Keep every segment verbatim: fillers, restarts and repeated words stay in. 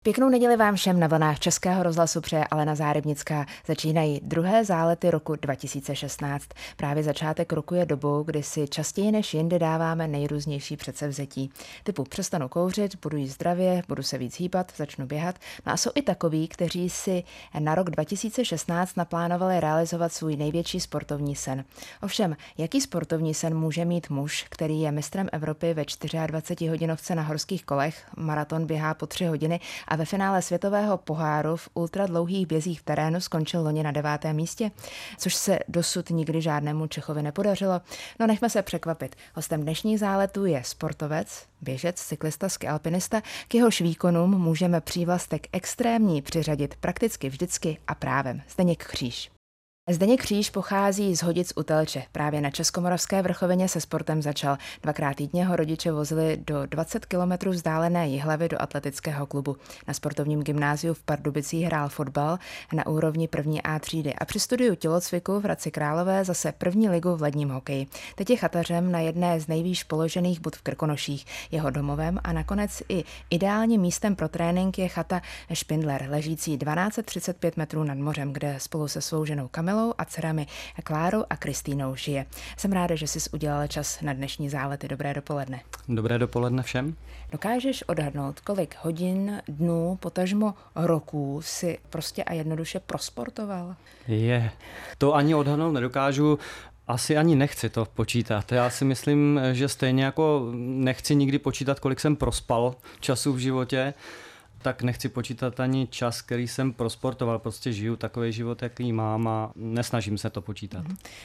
Pěknou neděli vám všem na vlnách Českého rozhlasu přeje Alena Zárybnická. Začínají druhé zálety roku dva tisíce šestnáct. Právě začátek roku je dobou, kdy si častěji než jindy dáváme nejrůznější předsevzetí. Typu přestanu kouřit, budu jíst zdravě, budu se víc hýbat, začnu běhat. No a jsou i takoví, kteří si na rok dva tisíce šestnáct naplánovali realizovat svůj největší sportovní sen. Ovšem, jaký sportovní sen může mít muž, který je mistrem Evropy ve dvaceti hodinovce na horských kolech, maraton běhá po tři hodiny a ve finále světového poháru v ultradlouhých bězích v terénu skončil loni na devátém místě, což se dosud nikdy žádnému Čechovi nepodařilo. No nechme se překvapit. Hostem dnešních záletů je sportovec, běžec, cyklista, skialpinista. K jehož výkonům můžeme přívlastek extrémní přiřadit prakticky vždycky a právem. Zdeněk Kříž. Zdeněk Kříž pochází z Hodic u Telče. Právě na Českomoravské vrchovině se sportem začal. Dvakrát týdně ho rodiče vozili do dvacet kilometrů vzdálené Jihlavy do atletického klubu. Na sportovním gymnáziu v Pardubicích hrál fotbal na úrovni první A třídy a při studiu tělocviku v Hradci Králové zase první ligu v ledním hokeji. Teď je chatařem na jedné z nejvýš položených bud v Krkonoších. Jeho domovem a nakonec i ideálním místem pro trénink je chata Špindler, ležící tisíc dvě stě třicet pět metrů nad mořem, kde spolu se svou ženou Kamilou a dcerami Klárou a Kristýnou žije. Jsem ráda, že jsi udělala čas na dnešní zálety. Dobré dopoledne. Dobré dopoledne všem. Dokážeš odhadnout, kolik hodin, dnů, potažmo roků si prostě a jednoduše prosportoval? Je. To ani odhadnout nedokážu. Asi ani nechci to počítat. Já si myslím, že stejně jako nechci nikdy počítat, kolik jsem prospal času v životě, tak nechci počítat ani čas, který jsem prosportoval. Prostě žiju takový život, jaký mám a nesnažím se to počítat.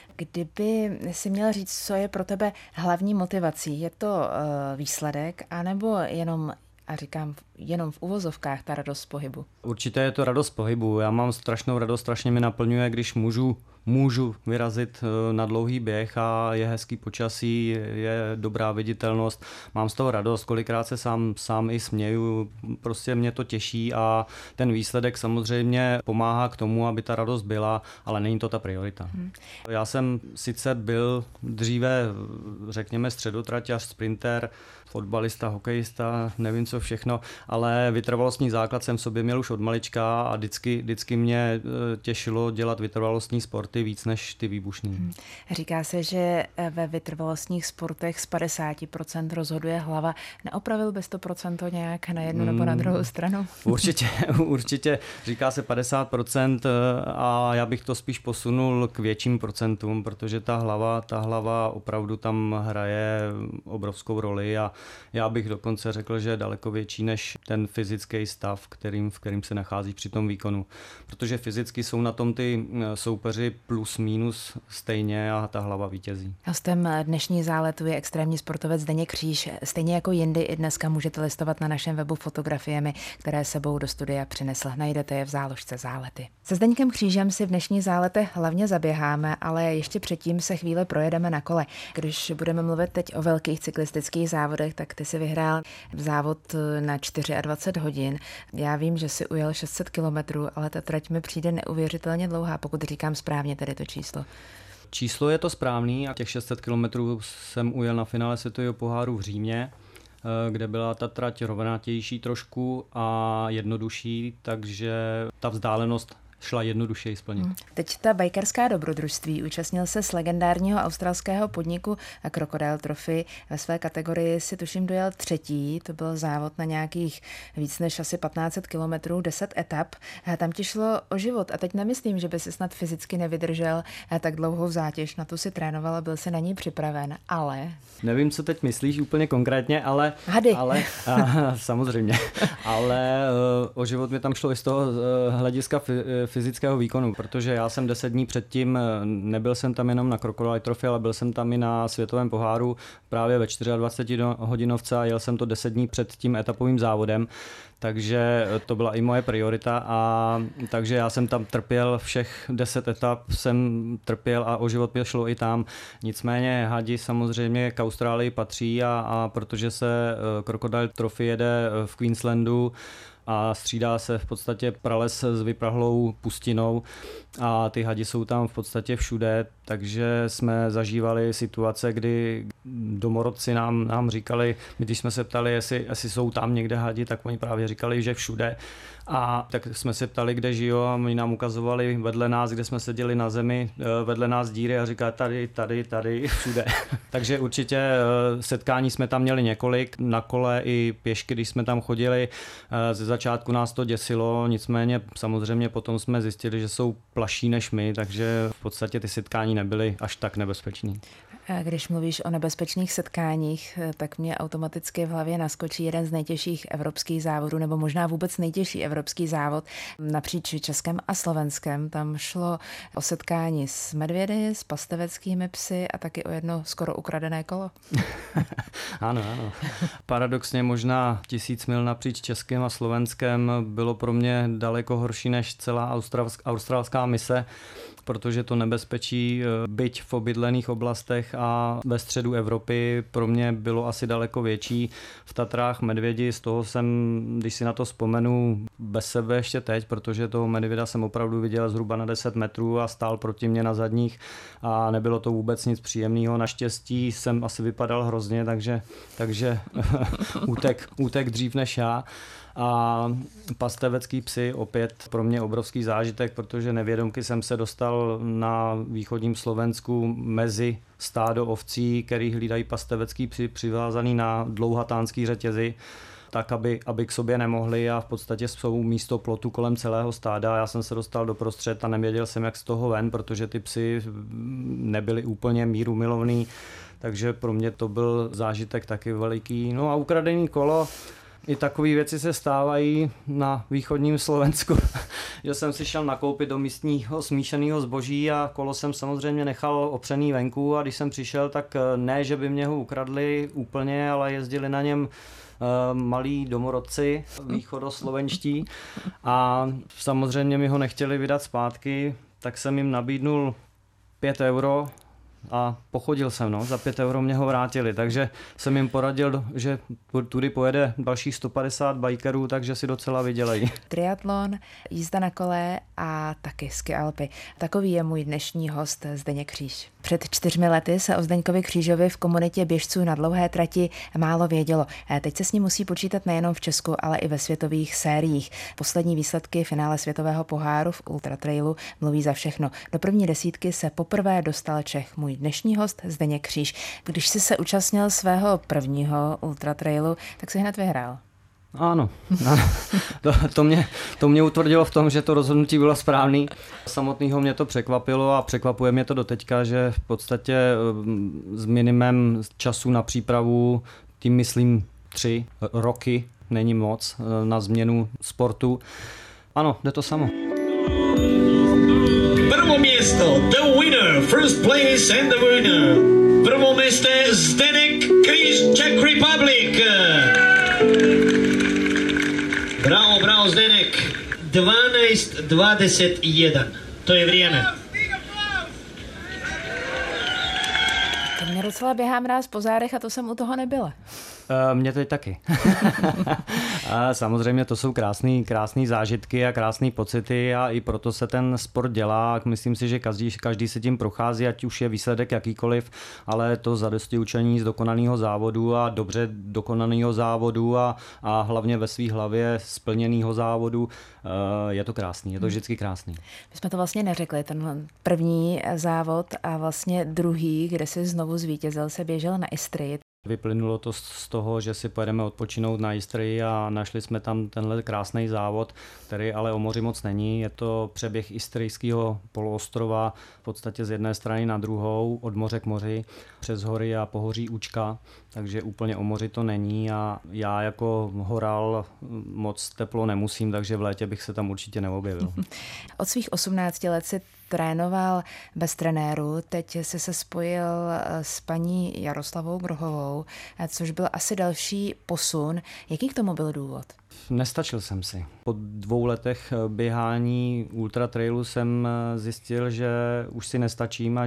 Kdyby si měl říct, co je pro tebe hlavní motivací, je to uh, výsledek, anebo jenom, a říkám jenom v uvozovkách, ta radost z pohybu? Určitě je to radost z pohybu. Já mám strašnou radost, strašně mi naplňuje, když můžu můžu vyrazit na dlouhý běh a je hezký počasí, je dobrá viditelnost. Mám z toho radost, kolikrát se sám, sám i směju, prostě mě to těší a ten výsledek samozřejmě pomáhá k tomu, aby ta radost byla, ale není to ta priorita. Hmm. Já jsem sice byl dříve, řekněme, středotraťař, sprinter, fotbalista, hokejista, nevím co všechno, ale vytrvalostní základ jsem v sobě měl už od malička a vždycky, vždycky mě těšilo dělat vytrvalostní sporty víc než ty výbušný. Hmm. Říká se, že ve vytrvalostních sportech z padesát procent rozhoduje hlava. Neopravil bys to procento nějak na jednu nebo na druhou stranu? Určitě, určitě. Říká se padesát procent a já bych to spíš posunul k větším procentům, protože ta hlava, ta hlava opravdu tam hraje obrovskou roli a já bych dokonce řekl, že je daleko větší než ten fyzický stav, kterým, v kterým se nachází při tom výkonu. Protože fyzicky jsou na tom ty soupeři plus minus stejně a ta hlava vítězí. Hostem dnešní záletu je extrémní sportovec Zdeněk Kříž. Stejně jako jindy i dneska můžete listovat na našem webu fotografiemi, které sebou do studia přinesl. Najdete je v záložce zálety. Se Zdeňkem Křížem si v dnešní zálete hlavně zaběháme, ale ještě předtím se chvíli projedeme na kole. Když budeme mluvit teď o velkých cyklistických závodech, tak ty si vyhrál závod na dvacet čtyři hodin. Já vím, že si ujel šest set kilometrů, ale ta trať mi přijde neuvěřitelně dlouhá, pokud říkám správně tedy to číslo. Číslo je to správný a těch šest set kilometrů jsem ujel na finále světového poháru v Římě, kde byla ta trať rovnatější trošku a jednodušší, takže ta vzdálenost šla jednodušeji splnit. Teď ta bajkarská dobrodružství. Účastnil se z legendárního australského podniku Crocodile Trophy. Ve své kategorii si tuším dojel třetí. To byl závod na nějakých víc než asi patnáct set kilometrů, deset etap. A tam ti šlo o život. A teď nemyslím, že by si snad fyzicky nevydržel tak dlouhou zátěž. Na tu si trénoval a byl si na ní připraven. Ale... Nevím, co teď myslíš úplně konkrétně, ale... Hady. ale a, samozřejmě. Ale uh, o život mi tam šlo i z toho uh, hlediska fyzického výkonu, protože já jsem deset dní předtím, nebyl jsem tam jenom na Crocodile Trophy, ale byl jsem tam i na světovém poháru právě ve dvaceti čtyři hodinovce a jel jsem to deset dní před tím etapovým závodem, takže to byla i moje priorita a takže já jsem tam trpěl všech deset etap, jsem trpěl a o život mě šlo i tam. Nicméně hadi samozřejmě k Austrálii patří a, a protože se Crocodile Trophy jede v Queenslandu, a střídá se v podstatě prales s vyprahlou pustinou a ty hadi jsou tam v podstatě všude, takže jsme zažívali situace, kdy domorodci nám, nám říkali, když jsme se ptali, jestli, jestli jsou tam někde hadi, tak oni právě říkali, že všude. A tak jsme se ptali, kde žijou a oni nám ukazovali vedle nás, kde jsme seděli na zemi, vedle nás díry a říkali tady, tady, tady, všude. Takže určitě setkání jsme tam měli několik, na kole i pěšky, když jsme tam chodili. Ze začátku nás to děsilo, nicméně samozřejmě potom jsme zjistili, že jsou plaší než my, takže v podstatě ty setkání nebyly až tak nebezpečné. Když mluvíš o nebezpečných setkáních, tak mě automaticky v hlavě naskočí jeden z nejtěžších evropských závodů, nebo možná vůbec nejtěžší evropský závod napříč Českem a Slovenskem. Tam šlo o setkání s medvědy, s pasteveckými psy a taky o jedno skoro ukradené kolo. Ano, ano. Paradoxně možná tisíc mil napříč Českem a Slovenskem bylo pro mě daleko horší než celá australská, australská mise, protože to nebezpečí, byť v obydlených oblastech a ve středu Evropy, pro mě bylo asi daleko větší. V Tatrách medvědi, z toho jsem, když si na to vzpomenu, bez sebe ještě teď, protože toho medvěda jsem opravdu viděl zhruba na deset metrů a stál proti mě na zadních a nebylo to vůbec nic příjemného. Naštěstí jsem asi vypadal hrozně, takže, takže útek, útek dřív než já. A pastevecký psy opět pro mě obrovský zážitek, protože nevědomky jsem se dostal na východním Slovensku mezi stádo ovcí, který hlídají pastevecký psy přivázaný na dlouhatánský řetězy, tak, aby, aby k sobě nemohli a v podstatě jsou místo plotu kolem celého stáda. Já jsem se dostal doprostřed a nevěděl jsem, jak z toho ven, protože ty psy nebyly úplně mírumilovný, takže pro mě to byl zážitek taky veliký. No a ukradený kolo, i takové věci se stávají na východním Slovensku, že jsem si šel nakoupit do místního smíšeného zboží a kolo jsem samozřejmě nechal opřený venku a když jsem přišel, tak ne, že by mě ho ukradli úplně, ale jezdili na něm malí domorodci východoslovenští a samozřejmě mi ho nechtěli vydat zpátky, tak jsem jim nabídnul pět euro a pochodil jsem, no, za pět euro mě ho vrátili, takže jsem jim poradil, že tudy pojede dalších sto padesát bikerů, takže si docela vydělají. Triatlon, jízda na kole a taky ski Alpy. Takový je můj dnešní host Zdeněk Kříž. Před čtyřmi lety se o Zdeňkovi Křížovi v komunitě běžců na dlouhé trati málo vědělo. Teď se s ním musí počítat nejenom v Česku, ale i ve světových sériích. Poslední výsledky finále světového poháru v ultratrailu mluví za všechno. Do první desítky se poprvé dostal Čech, můj dnešní host Zdeněk Kříž. Když jsi se účastnil svého prvního ultratrailu, tak si hned vyhrál. Ano, ano. To, to, mě, to mě utvrdilo v tom, že to rozhodnutí bylo správný. Samotného mě to překvapilo a překvapuje mě to doteďka, že v podstatě s minimem času na přípravu, tím myslím tři roky, není moc na změnu sportu. Ano, jde to samo. Prvo město, the winner, first place and the winner. Prvo město Zdeněk Kříž, Czech Republic. Bravo, bravo, Zdeněk. dvanáct dvacet jedna. To je vrijeme. To mě docela běhá mráz po zádech a to jsem u toho nebyla. Mně teď taky. A samozřejmě to jsou krásný, krásný zážitky a krásné pocity a i proto se ten sport dělá. Myslím si, že každý, každý se tím prochází, ať už je výsledek jakýkoliv, ale to zadosti učení z dokonaného závodu a dobře dokonaného závodu a, a hlavně ve své hlavě splněného závodu je to krásný, je to vždycky krásný. My jsme to vlastně neřekli, ten první závod a vlastně druhý, kde si znovu zvítězil, se běžel na Istrii. Vyplynulo to z toho, že si pojedeme odpočinout na Istrii a našli jsme tam tenhle krásný závod, který ale o moři moc není. Je to přeběh Istrijského poloostrova v podstatě z jedné strany na druhou, od moře k moři, přes hory a pohoří Učka, takže úplně o moři to není a já jako horal moc teplo nemusím, takže v létě bych se tam určitě neobjevil. Od svých osmnácti let si trénoval bez trenéru, teď jsi se spojil s paní Jaroslavou Grohovou, což byl asi další posun. Jaký k tomu byl důvod? Nestačil jsem si. Po dvou letech běhání ultratrailu jsem zjistil, že už si nestačím a že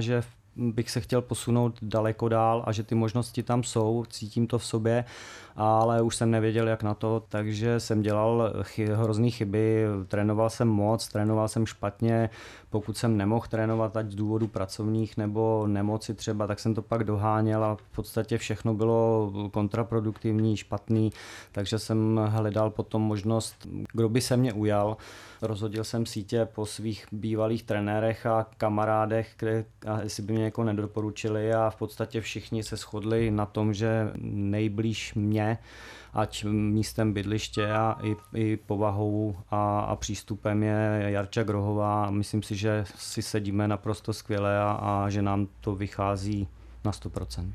bych se chtěl posunout daleko dál a že ty možnosti tam jsou, cítím to v sobě, ale už jsem nevěděl, jak na to, takže jsem dělal chy, hrozný chyby, trénoval jsem moc, trénoval jsem špatně, pokud jsem nemohl trénovat, ať z důvodu pracovních nebo nemoci třeba, tak jsem to pak doháněl a v podstatě všechno bylo kontraproduktivní, špatný, takže jsem hledal potom možnost, kdo by se mě ujal. Rozhodil jsem sítě po svých bývalých trenérech a kamarádech, kde, a jestli by mě jako nedoporučili a v podstatě všichni se shodli na tom, že nejblíž mě, ať místem bydliště a i, i povahou a, a přístupem je Jarča Grohová. Myslím si, že si sedíme naprosto skvěle a, a že nám to vychází na sto procent.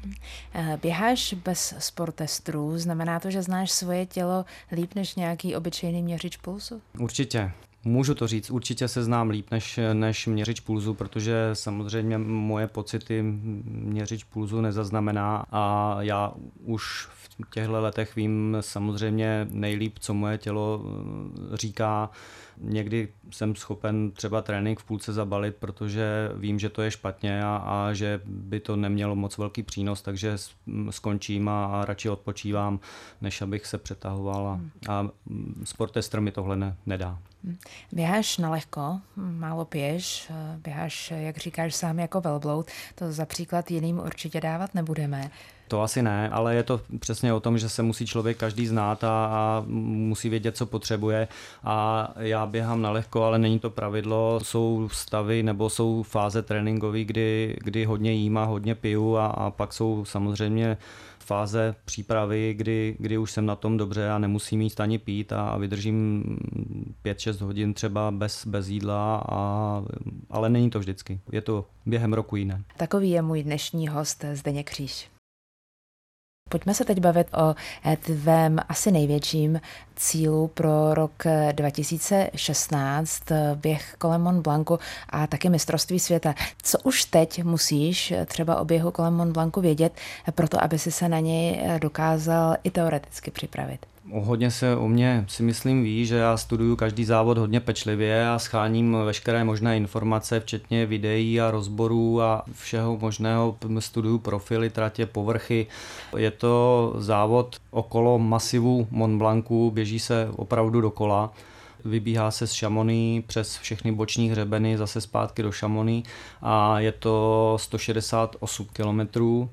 Běháš bez sportestrů, znamená to, že znáš svoje tělo líp než nějaký obyčejný měřič pulsu? Určitě. Můžu to říct, určitě se znám líp než, než měřič pulzu, protože samozřejmě moje pocity měřič pulzu nezaznamená a já už v těchto letech vím samozřejmě nejlíp, co moje tělo říká. Někdy jsem schopen třeba trénink v půlce zabalit, protože vím, že to je špatně a, a že by to nemělo moc velký přínos, takže skončím a, a radši odpočívám, než abych se přetahoval a, a sportestr mi tohle ne, nedá. Běháš na lehko, málo piješ, běháš, jak říkáš sám, jako velbloud, to za příklad jiným určitě dávat nebudeme. To asi ne, ale je to přesně o tom, že se musí člověk každý znát a, a musí vědět, co potřebuje a já běhám na lehko, ale není to pravidlo, jsou stavy nebo jsou fáze tréninkové, kdy, kdy hodně jím a hodně piju a, a pak jsou samozřejmě fáze přípravy, kdy, kdy už jsem na tom dobře a nemusím jíst ani pít a, a vydržím pět šest hodin třeba bez, bez jídla, a, ale není to vždycky, je to během roku jiné. Takový je můj dnešní host Zdeněk Kříž. Pojďme se teď bavit o tvém asi největším cílu pro rok dva tisíce šestnáct, běh kolem Mont Blancu a taky mistrovství světa. Co už teď musíš třeba o běhu kolem Mont Blancu vědět, proto aby si se na něj dokázal i teoreticky připravit? Hodně se o mě si myslím ví, že já studuju každý závod hodně pečlivě a scháním veškeré možné informace, včetně videí a rozborů a všeho možného. Studuju profily, tratě, povrchy. Je to závod okolo masivu Mont Blancu, běží se opravdu dokola. Vybíhá se z Chamonix přes všechny boční hřebeny, zase zpátky do Chamonix a je to sto šedesát osm kilometrů.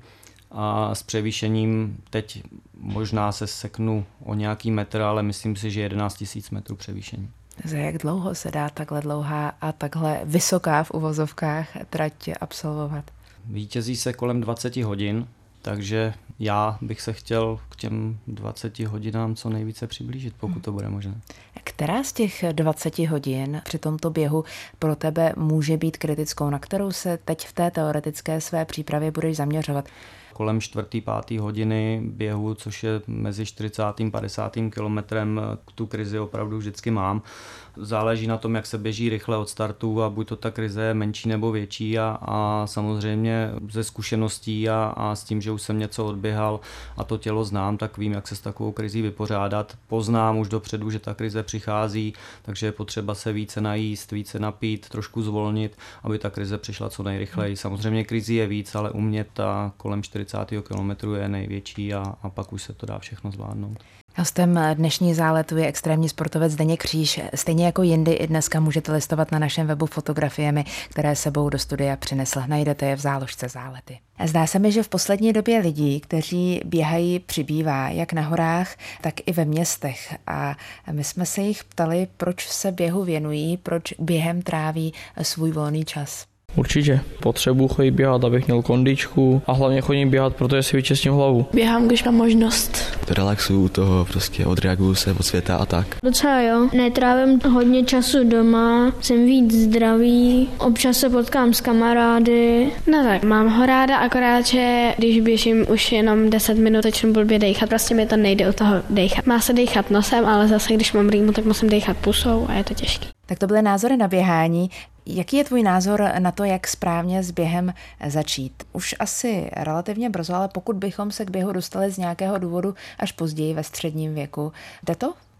A s převýšením teď možná se seknu o nějaký metr, ale myslím si, že jedenáct tisíc metrů převýšení. Za jak dlouho se dá takhle dlouhá a takhle vysoká v uvozovkách trať absolvovat? Vítězí se kolem dvacet hodin, takže já bych se chtěl k těm dvaceti hodinám co nejvíce přiblížit, pokud to bude možné. Která z těch dvaceti hodin při tomto běhu pro tebe může být kritickou, na kterou se teď v té teoretické své přípravě budeš zaměřovat? Kolem čtvrtý, pátý hodiny běhu, což je mezi čtyřicátým a padesátým kilometrem, tu krizi opravdu vždycky mám. Záleží na tom, jak se běží rychle od startu a buď to ta krize je menší nebo větší a, a samozřejmě ze zkušeností a, a s tím, že už jsem něco odběhal a to tělo znám, tak vím, jak se s takovou krizí vypořádat. Poznám už dopředu, že ta krize přichází, takže je potřeba se více najíst, více napít, trošku zvolnit, aby ta krize přišla co nejrychleji. Samozřejmě krizí je víc, ale u mě ta kolem čtyřicátého kilometru je největší a, a pak už se to dá všechno zvládnout. Hostem dnešní záletu je extrémní sportovec Zdeněk Kříž. Stejně jako jindy i dneska můžete listovat na našem webu fotografiemi, které sebou do studia přinesl. Najdete je v záložce Zálety. Zdá se mi, že v poslední době lidí, kteří běhají, přibývá jak na horách, tak i ve městech. A my jsme se jich ptali, proč se běhu věnují, proč během tráví svůj volný čas. Určitě. Potřebuji chodit běhat, abych měl kondičku a hlavně chodím běhat, protože si vyčistím hlavu. Běhám, když mám možnost. Relaxuju u toho, prostě odreaguju se od světa a tak. Docela jo. Netrávím hodně času doma, jsem víc zdravý, občas se potkám s kamarády. No tak, mám ho ráda, akorát, že když běžím už jenom deset minut, začnu blbě dejchat, prostě mi to nejde u toho dejchat. Má se dejchat nosem, ale zase když mám rýmu, tak musím dejchat pusou a je to těžké. Tak to byly názory na běhání. Jaký je tvůj názor na to, jak správně s během začít? Už asi relativně brzo, ale pokud bychom se k běhu dostali z nějakého důvodu až později ve středním věku, jde to?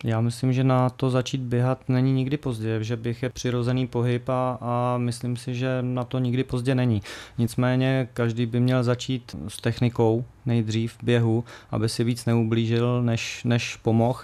Já myslím, že na to začít běhat není nikdy pozdě, že běh je přirozený pohyb a, a myslím si, že na to nikdy pozdě není. Nicméně každý by měl začít s technikou nejdřív v běhu, aby si víc neublížil, než, než pomohl.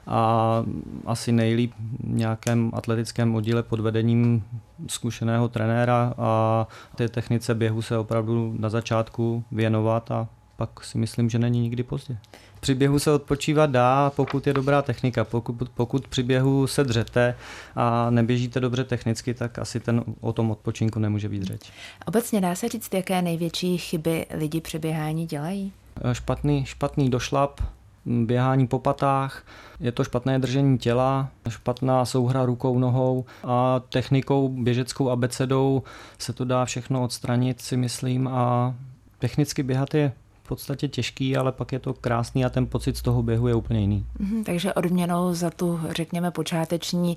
A asi nejlíp v nějakém atletickém oddíle pod vedením zkušeného trenéra a té technice běhu se opravdu na začátku věnovat a pak si myslím, že není nikdy pozdě. Při běhu se odpočívat dá, pokud je dobrá technika. Pokud, pokud při běhu se dřete a neběžíte dobře technicky, tak asi ten, o tom odpočinku nemůže být řeč. Obecně dá se říct, jaké největší chyby lidi při běhání dělají? Špatný, špatný došlap, běhání po patách, je to špatné držení těla, špatná souhra rukou, nohou a technikou, běžeckou abecedou se to dá všechno odstranit, si myslím, a technicky běhat je v podstatě těžký, ale pak je to krásný a ten pocit z toho běhu je úplně jiný. Mm, takže odměnou za tu, řekněme, počáteční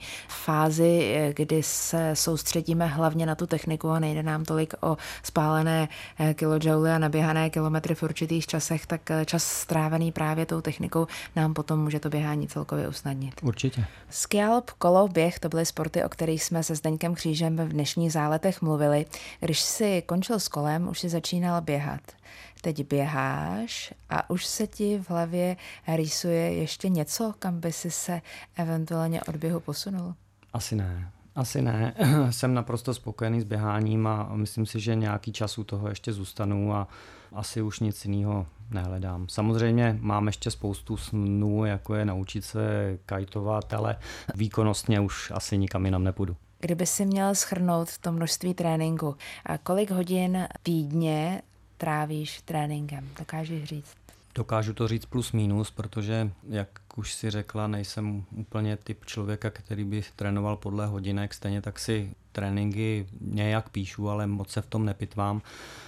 fázi, kdy se soustředíme hlavně na tu techniku a nejde nám tolik o spálené kilojouly a naběhané kilometry v určitých časech, tak čas strávený právě tou technikou nám potom může to běhání celkově usnadnit. Určitě. Skialp, kolo, běh, to byly sporty, o kterých jsme se Zdeňkem Křížem v dnešních záletech mluvili. Když si končil s kolem, už si začínal běhat. Teď běháš a už se ti v hlavě rýsuje ještě něco, kam by si se eventuálně od běhu posunul? Asi ne. Asi ne. Jsem naprosto spokojený s běháním a myslím si, že nějaký čas u toho ještě zůstanu a asi už nic jiného nehledám. Samozřejmě mám ještě spoustu snů, jako je naučit se kajtovat, ale výkonnostně už asi nikam jinam nepůjdu. Kdyby si měl shrnout to množství tréninku, a kolik hodin týdně trávíš tréninkem? Dokážeš říct? Dokážu to říct plus minus, protože, jak už si řekla, nejsem úplně typ člověka, který by trénoval podle hodinek, stejně tak si tréninky nějak píšu, ale moc se v tom nepitvám.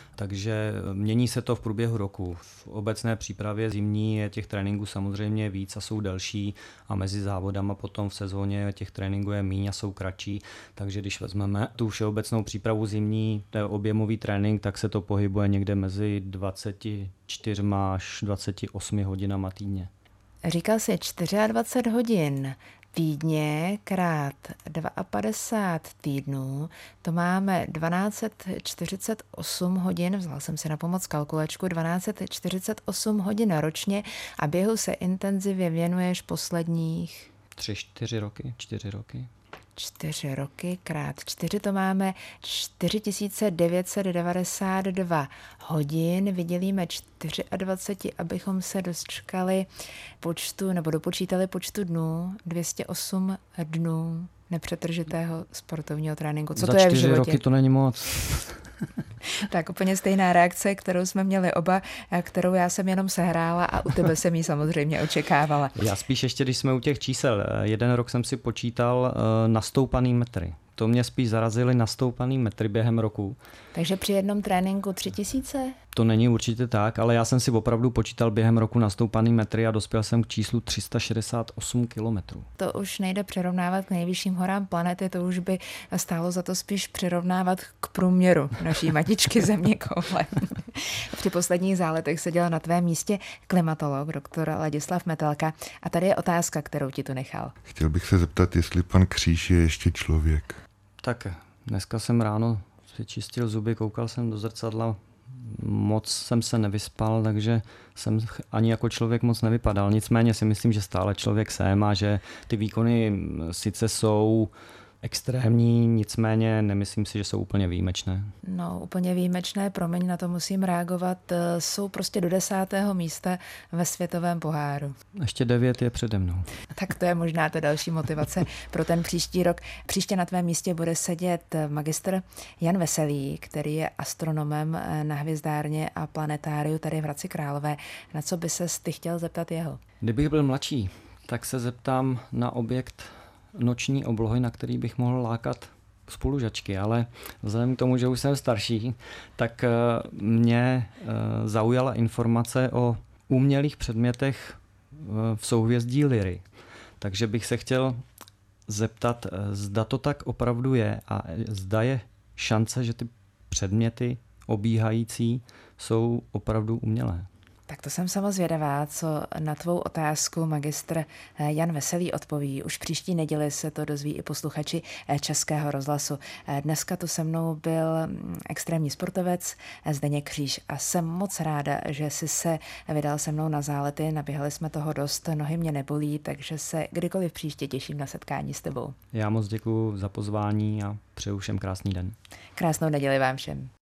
Takže mění se to v průběhu roku. V obecné přípravě zimní je těch tréninků samozřejmě víc a jsou delší a mezi závodama potom v sezóně těch tréninků je míň a jsou kratší. Takže když vezmeme tu všeobecnou přípravu zimní, to je objemový trénink, tak se to pohybuje někde mezi dvacet čtyři až dvacet osm hodinama týdně. Říkal jsi dvacet čtyři hodin týdně krát padesát dva týdnů, to máme dvanáct set čtyřicet osm hodin, vzal jsem si na pomoc kalkulačku, dvanáct set čtyřicet osm hodin ročně a běhu se intenzivně věnuješ posledních... Tři, čtyři roky, čtyři roky. Čtyři roky krát čtyři, to máme čtyři tisíce devět set devadesát dva hodin, vydělíme dvacet čtyři, abychom se dočkali počtu, nebo dopočítali počtu dnů, dvě stě osm dnů nepřetržitého sportovního tréninku. Co Za to je v čtyři životě? roky to není moc. Tak úplně stejná reakce, kterou jsme měli oba, kterou já jsem jenom sehrála a u tebe jsem ji samozřejmě očekávala. Já spíš ještě, když jsme u těch čísel, jeden rok jsem si počítal nastoupaný metry. To mě spíš zarazily nastoupaný metry během roku. Takže při jednom tréninku tři tisíce? To není určitě tak, ale já jsem si opravdu počítal během roku nastoupaný metry a dospěl jsem k číslu tři sta šedesát osm kilometrů. To už nejde přirovnávat k nejvyšším horám planety, to už by stálo za to spíš přirovnávat k průměru naší matičky země koule. Při posledních záletech seděl na tvém místě klimatolog, doktor Ladislav Metelka, a tady je otázka, kterou ti tu nechal. Chtěl bych se zeptat, jestli pan Kříž je ještě člověk. Tak dneska jsem ráno si čistil zuby, koukal jsem do zrcadla, moc jsem se nevyspal, takže jsem ani jako člověk moc nevypadal. Nicméně si myslím, že stále člověk jsem a že ty výkony sice jsou extrémní, nicméně nemyslím si, že jsou úplně výjimečné. No, úplně výjimečné, promiň, na to musím reagovat, jsou prostě do desátého místa ve světovém poháru. Ještě devět je přede mnou. Tak to je možná ta další motivace pro ten příští rok. Příště na tvém místě bude sedět magistr Jan Veselý, který je astronomem na hvězdárně a planetáriu tady v Hradci Králové. Na co by ses ty chtěl zeptat jeho? Kdybych byl mladší, tak se zeptám na objekt noční oblohy, na který bych mohl lákat spolužačky, ale vzhledem k tomu, že už jsem starší, tak mě zaujala informace o umělých předmětech v souhvězdí Lyry. Takže bych se chtěl zeptat, zda to tak opravdu je a zda je šance, že ty předměty obíhající jsou opravdu umělé. Tak to jsem sama zvědavá, co na tvou otázku magistr Jan Veselý odpoví. Už příští neděli se to dozví i posluchači Českého rozhlasu. Dneska tu se mnou byl extrémní sportovec Zdeněk Kříž a jsem moc ráda, že jsi se vydal se mnou na zálety. Naběhali jsme toho dost, nohy mě nebolí, takže se kdykoliv příště těším na setkání s tebou. Já moc děkuji za pozvání a přeju všem krásný den. Krásnou neděli vám všem.